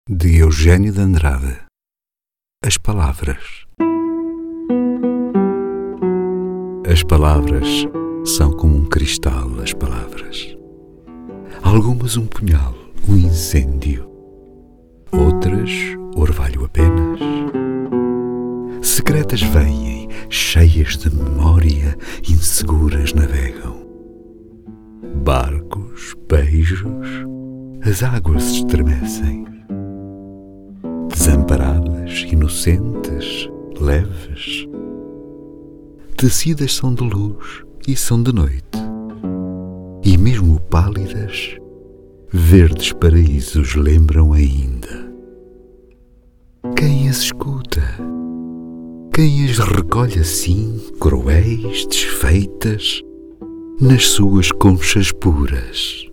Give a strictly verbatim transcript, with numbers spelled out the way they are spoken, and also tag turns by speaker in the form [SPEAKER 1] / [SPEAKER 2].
[SPEAKER 1] De Eugênio de Andrade. As palavras. As palavras são como um cristal, as palavras. Algumas um punhal, um incêndio. Outras, orvalho apenas. Secretas vêm, cheias de memória, inseguras navegam. Barcos, beijos, as águas se estremecem. Desamparadas, inocentes, leves. Tecidas são de luz e são de noite. E mesmo pálidas, verdes paraísos lembram ainda. Quem as escuta? Quem as recolhe assim, cruéis, desfeitas, nas suas conchas puras?